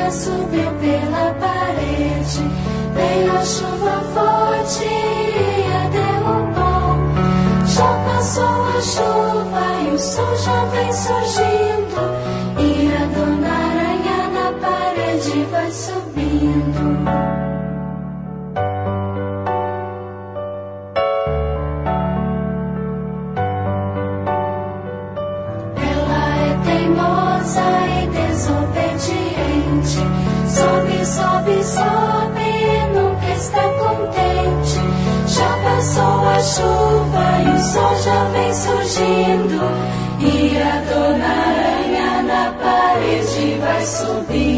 aranha subiu pela parede. Veio a chuva forte e a derrubou. Já passou a chuva e o sol já vem surgindo. E a dona aranha na parede vai subindo. Teimosa e desobediente, sobe, sobe, sobe, nunca está contente. Já passou a chuva e o sol já vem surgindo. E a dona aranha na parede vai subir.